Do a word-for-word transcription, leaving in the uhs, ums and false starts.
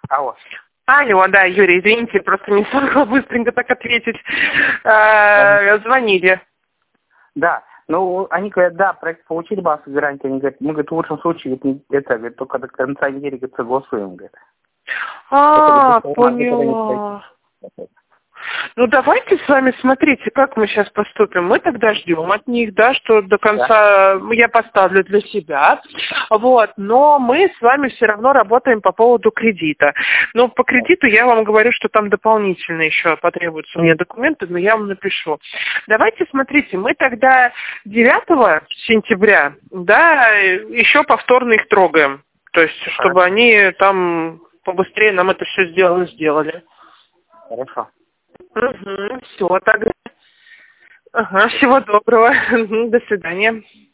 Алло. Алло, да, Юрий, извините, просто не смогла быстренько так ответить. Э, звонили. Да, ну, они говорят, да, проект получили базовую гарантию, они говорят, мы, говорят, в лучшем случае, говорит, это, говорит, только до конца недели, говорит, согласуем, говорит. А, поняла. Ну, давайте с вами, смотрите, как мы сейчас поступим. Мы тогда ждем от них, да, что до конца да. я поставлю для себя, вот, но мы с вами все равно работаем по поводу кредита. Но по кредиту я вам говорю, что там дополнительно еще потребуются мне документы, но я вам напишу. Давайте, смотрите, мы тогда девятого сентября, да, еще повторно их трогаем. То есть, чтобы они там побыстрее нам это все сделали, сделали. Хорошо. Угу, все, тогда. Ага, всего доброго. До свидания.